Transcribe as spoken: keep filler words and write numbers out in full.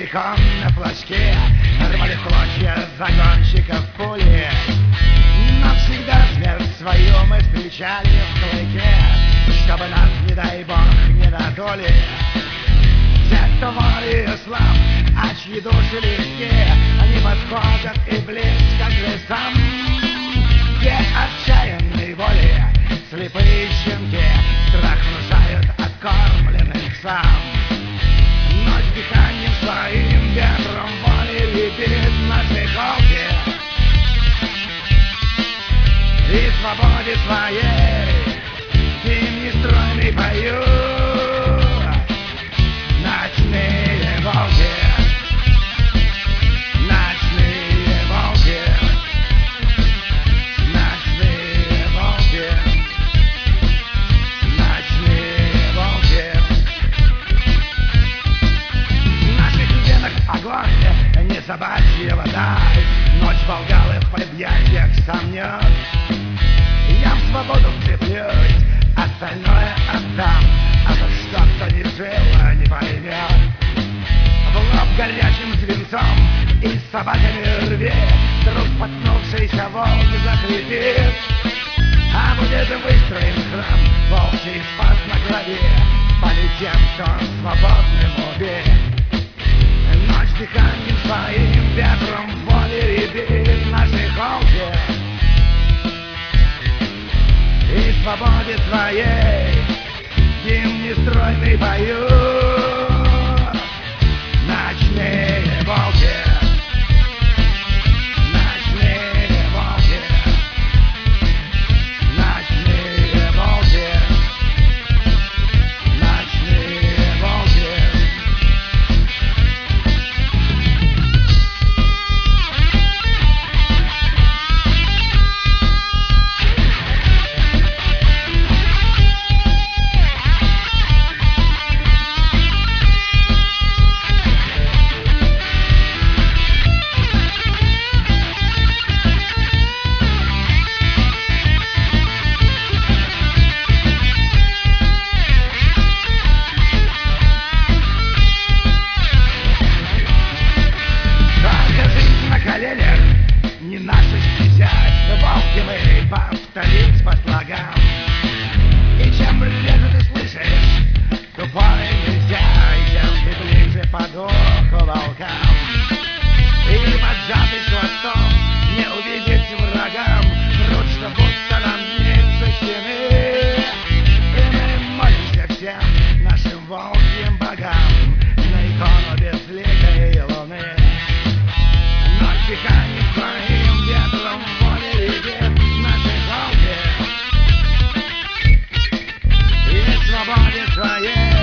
целиком на флажке, рвали в клочья загонщиков пули. Но всегда смерть свою мы встречали в клыке, чтобы нас, не дай бог, не надули. Те, кто волею слаб, а чьи души легки, они подходят и близко к лесам, где отчаянной воли слепые щенки страх внушают откормленным псам. Ночь дыханием своим ветром воли репит наши холки, и свободе своей гимн нестройный поют ночные волки. Ночные волки. Ночные волки. Ночные волки. В наших венах огонь, не собачья вода. Ночь Волгалы в объятиях сомнет. Я в свободу вцеплюсь, остальное отдам, а то что кто не жил, не поймет. В лоб горячим свинцом и с собаками рви, вдруг споткнувшийся волк захрипит. А будет выстроен храм, волчий спас на голове, полетем, кто свободным убит. Ночь дыханием своим ветром воли рябит наши холки, и свободе своей гимн нестройный поют ночные волки. Ночные волки. Ночные волки. Ночные волки. Не наши стезя, волки мы повторить по слогам. И чем реже ты слышишь, тупой нельзя, и тем ты ближе по духу волкам. И поджатый хвостом не увидеть врагам, врут, что будто нам не сочтены. И мы молимся всем нашим волчьим богам на икону безликой луны. Ночь дыханием своим ветром воли рябит наши холки, и свободе своей